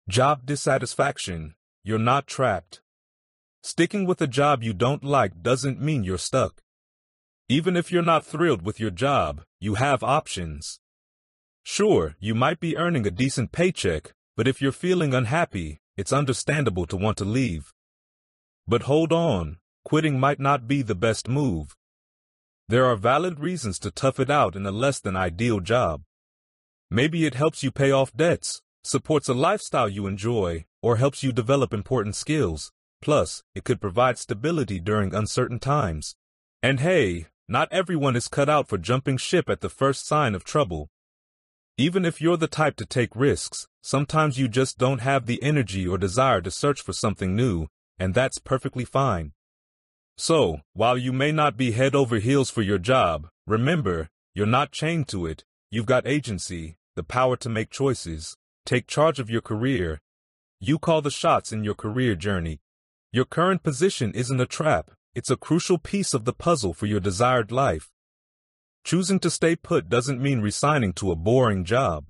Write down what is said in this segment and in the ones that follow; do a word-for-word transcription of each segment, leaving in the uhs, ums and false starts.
Job dissatisfaction. You're not trapped. Sticking with a job you don't like doesn't mean you're stuck. Even if you're not thrilled with your job, you have options. Sure, you might be earning a decent paycheck, but if you're feeling unhappy, it's understandable to want to leave. But hold on, quitting might not be the best move. There are valid reasons to tough it out in a less than ideal job. Maybe it helps you pay off debts, supports a lifestyle you enjoy, or helps you develop important skills. Plus, it could provide stability during uncertain times. And hey, not everyone is cut out for jumping ship at the first sign of trouble. Even if you're the type to take risks, sometimes you just don't have the energy or desire to search for something new, and that's perfectly fine. So, while you may not be head over heels for your job, remember, you're not chained to it. You've got agency, the power to make choices, take charge of your career. You call the shots in your career journey. Your current position isn't a trap, it's a crucial piece of the puzzle for your desired life. Choosing to stay put doesn't mean resigning to a boring job.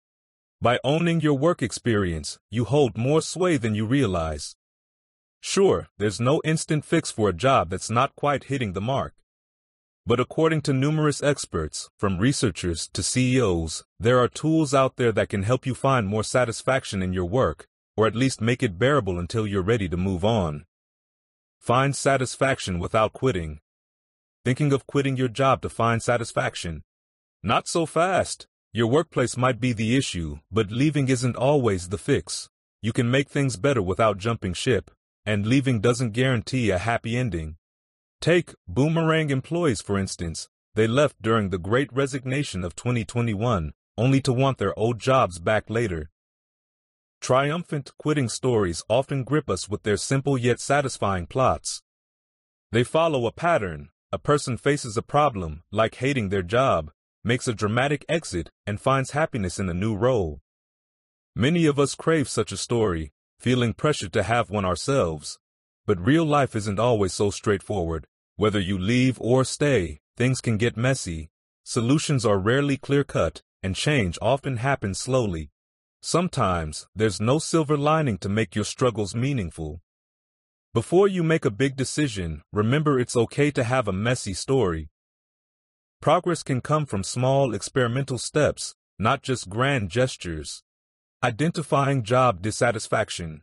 By owning your work experience, you hold more sway than you realize. Sure, there's no instant fix for a job that's not quite hitting the mark. But according to numerous experts, from researchers to C E Os, there are tools out there that can help you find more satisfaction in your work, or at least make it bearable until you're ready to move on. Find satisfaction without quitting. Thinking of quitting your job to find satisfaction? Not so fast. Your workplace might be the issue, but leaving isn't always the fix. You can make things better without jumping ship, and leaving doesn't guarantee a happy ending. Take Boomerang employees, for instance. They left during the Great Resignation of twenty twenty-one, only to want their old jobs back later. Triumphant quitting stories often grip us with their simple yet satisfying plots. They follow a pattern. A person faces a problem, like hating their job, makes a dramatic exit, and finds happiness in a new role. Many of us crave such a story, feeling pressured to have one ourselves. But real life isn't always so straightforward. Whether you leave or stay, things can get messy. Solutions are rarely clear-cut, and change often happens slowly. Sometimes, there's no silver lining to make your struggles meaningful. Before you make a big decision, remember it's okay to have a messy story. Progress can come from small experimental steps, not just grand gestures. Identifying job dissatisfaction.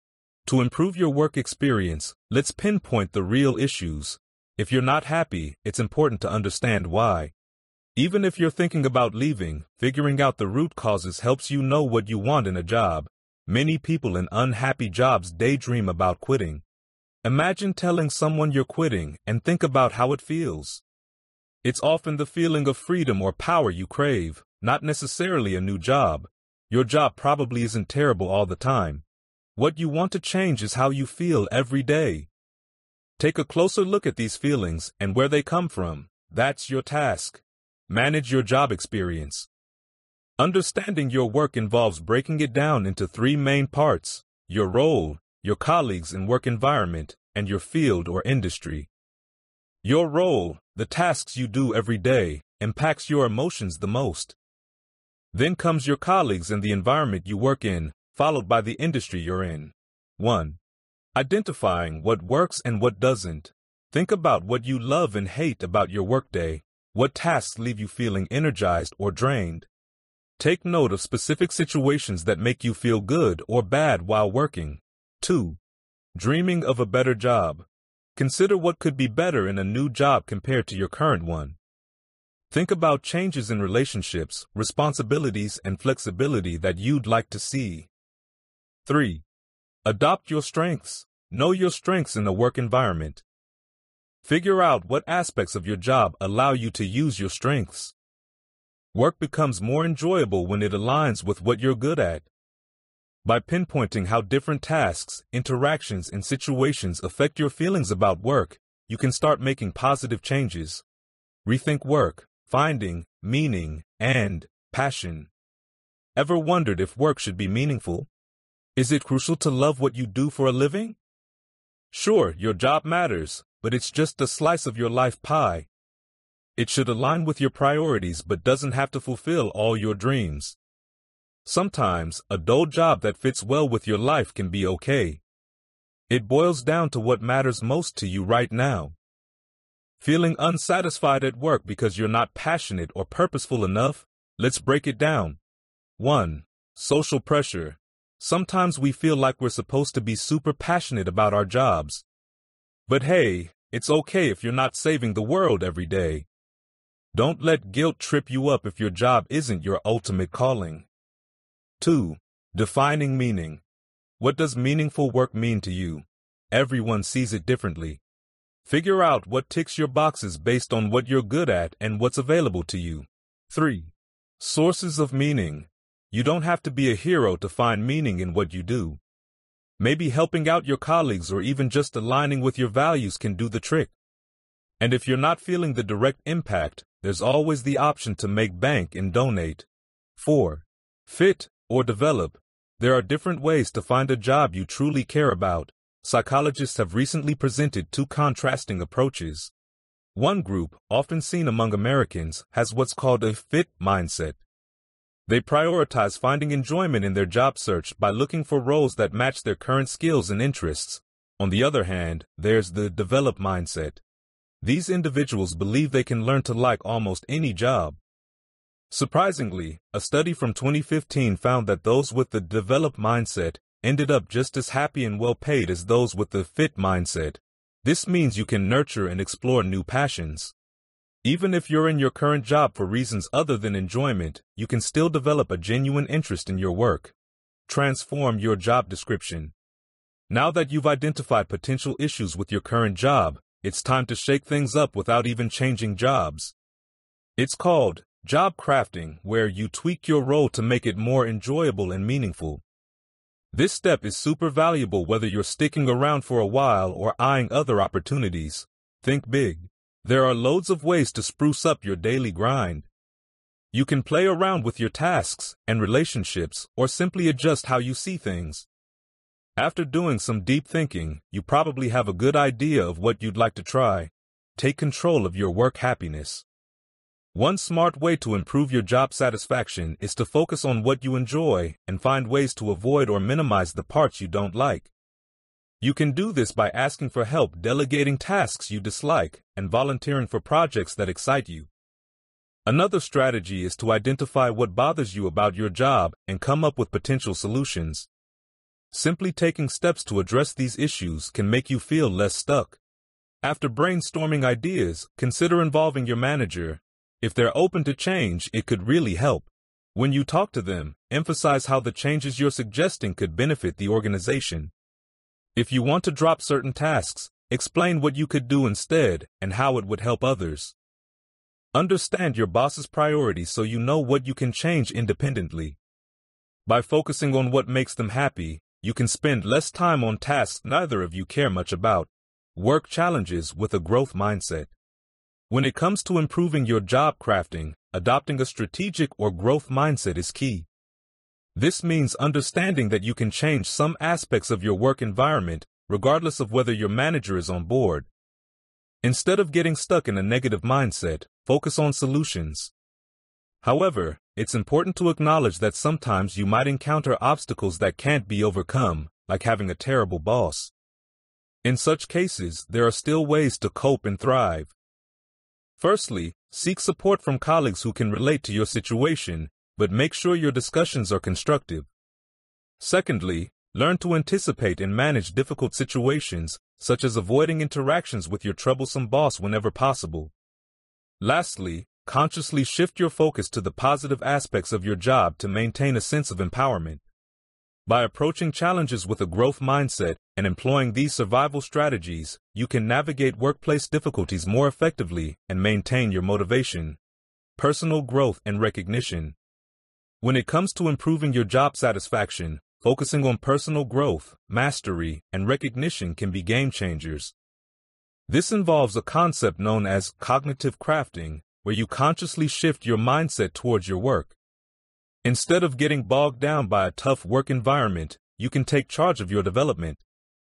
To improve your work experience, let's pinpoint the real issues. If you're not happy, it's important to understand why. Even if you're thinking about leaving, figuring out the root causes helps you know what you want in a job. Many people in unhappy jobs daydream about quitting. Imagine telling someone you're quitting and think about how it feels. It's often the feeling of freedom or power you crave, not necessarily a new job. Your job probably isn't terrible all the time. What you want to change is how you feel every day. Take a closer look at these feelings and where they come from. That's your task. Manage your job experience. Understanding your work involves breaking it down into three main parts: your role, your colleagues and work environment, and your field or industry. Your role, the tasks you do every day, impacts your emotions the most. Then comes your colleagues and the environment you work in, followed by the industry you're in. one. Identifying what works and what doesn't. Think about what you love and hate about your workday. What tasks leave you feeling energized or drained? Take note of specific situations that make you feel good or bad while working. two. Dreaming of a better job. Consider what could be better in a new job compared to your current one. Think about changes in relationships, responsibilities, and flexibility that you'd like to see. three. Adopt your strengths. Know your strengths in the work environment. Figure out what aspects of your job allow you to use your strengths. Work becomes more enjoyable when it aligns with what you're good at. By pinpointing how different tasks, interactions, and situations affect your feelings about work, you can start making positive changes. Rethink work, finding meaning and passion. Ever wondered if work should be meaningful? Is it crucial to love what you do for a living? Sure, your job matters, but it's just a slice of your life pie. It should align with your priorities but doesn't have to fulfill all your dreams. Sometimes, a dull job that fits well with your life can be okay. It boils down to what matters most to you right now. Feeling unsatisfied at work because you're not passionate or purposeful enough? Let's break it down. one. Social pressure. Sometimes we feel like we're supposed to be super passionate about our jobs. But hey, it's okay if you're not saving the world every day. Don't let guilt trip you up if your job isn't your ultimate calling. two. Defining meaning. What does meaningful work mean to you? Everyone sees it differently. Figure out what ticks your boxes based on what you're good at and what's available to you. three. Sources of meaning. You don't have to be a hero to find meaning in what you do. Maybe helping out your colleagues or even just aligning with your values can do the trick. And if you're not feeling the direct impact, there's always the option to make bank and donate. four. Fit or develop. There are different ways to find a job you truly care about. Psychologists have recently presented two contrasting approaches. One group, often seen among Americans, has what's called a fit mindset. They prioritize finding enjoyment in their job search by looking for roles that match their current skills and interests. On the other hand, there's the develop mindset. These individuals believe they can learn to like almost any job. Surprisingly, a study from twenty fifteen found that those with the develop mindset ended up just as happy and well paid as those with the fit mindset. This means you can nurture and explore new passions. Even if you're in your current job for reasons other than enjoyment, you can still develop a genuine interest in your work. Transform your job description. Now that you've identified potential issues with your current job, it's time to shake things up without even changing jobs. It's called job crafting, where you tweak your role to make it more enjoyable and meaningful. This step is super valuable whether you're sticking around for a while or eyeing other opportunities. Think big. There are loads of ways to spruce up your daily grind. You can play around with your tasks and relationships or simply adjust how you see things. After doing some deep thinking, you probably have a good idea of what you'd like to try. Take control of your work happiness. One smart way to improve your job satisfaction is to focus on what you enjoy and find ways to avoid or minimize the parts you don't like. You can do this by asking for help delegating tasks you dislike and volunteering for projects that excite you. Another strategy is to identify what bothers you about your job and come up with potential solutions. Simply taking steps to address these issues can make you feel less stuck. After brainstorming ideas, consider involving your manager. If they're open to change, it could really help. When you talk to them, emphasize how the changes you're suggesting could benefit the organization. If you want to drop certain tasks, explain what you could do instead and how it would help others. Understand your boss's priorities so you know what you can change independently. By focusing on what makes them happy, you can spend less time on tasks neither of you care much about. Work challenges with a growth mindset. When it comes to improving your job crafting, adopting a strategic or growth mindset is key. This means understanding that you can change some aspects of your work environment, regardless of whether your manager is on board. Instead of getting stuck in a negative mindset, focus on solutions. However, it's important to acknowledge that sometimes you might encounter obstacles that can't be overcome, like having a terrible boss. In such cases, there are still ways to cope and thrive. Firstly, seek support from colleagues who can relate to your situation, but make sure your discussions are constructive. Secondly, learn to anticipate and manage difficult situations, such as avoiding interactions with your troublesome boss whenever possible. Lastly, consciously shift your focus to the positive aspects of your job to maintain a sense of empowerment. By approaching challenges with a growth mindset and employing these survival strategies, you can navigate workplace difficulties more effectively and maintain your motivation. Personal growth and recognition. When it comes to improving your job satisfaction, focusing on personal growth, mastery, and recognition can be game changers. This involves a concept known as cognitive crafting, where you consciously shift your mindset towards your work. Instead of getting bogged down by a tough work environment, you can take charge of your development.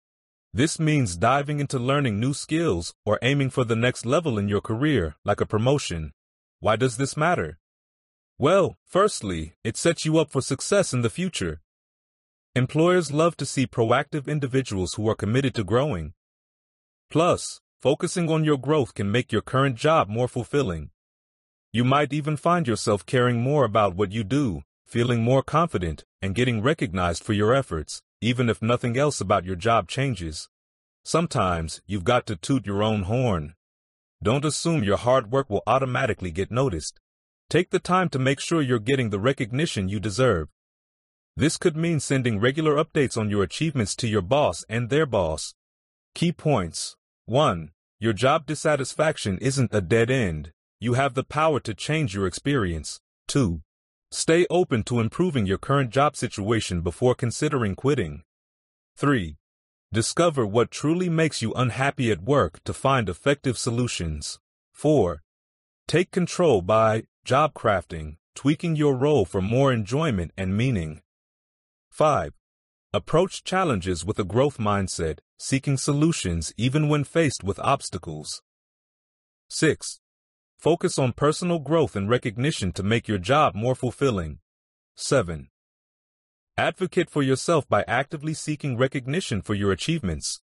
This means diving into learning new skills or aiming for the next level in your career, like a promotion. Why does this matter? Well, firstly, it sets you up for success in the future. Employers love to see proactive individuals who are committed to growing. Plus, focusing on your growth can make your current job more fulfilling. You might even find yourself caring more about what you do, feeling more confident, and getting recognized for your efforts, even if nothing else about your job changes. Sometimes, you've got to toot your own horn. Don't assume your hard work will automatically get noticed. Take the time to make sure you're getting the recognition you deserve. This could mean sending regular updates on your achievements to your boss and their boss. Key points. one. Your job dissatisfaction isn't a dead end. You have the power to change your experience. two. Stay open to improving your current job situation before considering quitting. three. Discover what truly makes you unhappy at work to find effective solutions. four. Take control by job crafting, tweaking your role for more enjoyment and meaning. five. Approach challenges with a growth mindset, seeking solutions even when faced with obstacles. six. Focus on personal growth and recognition to make your job more fulfilling. seven. Advocate for yourself by actively seeking recognition for your achievements.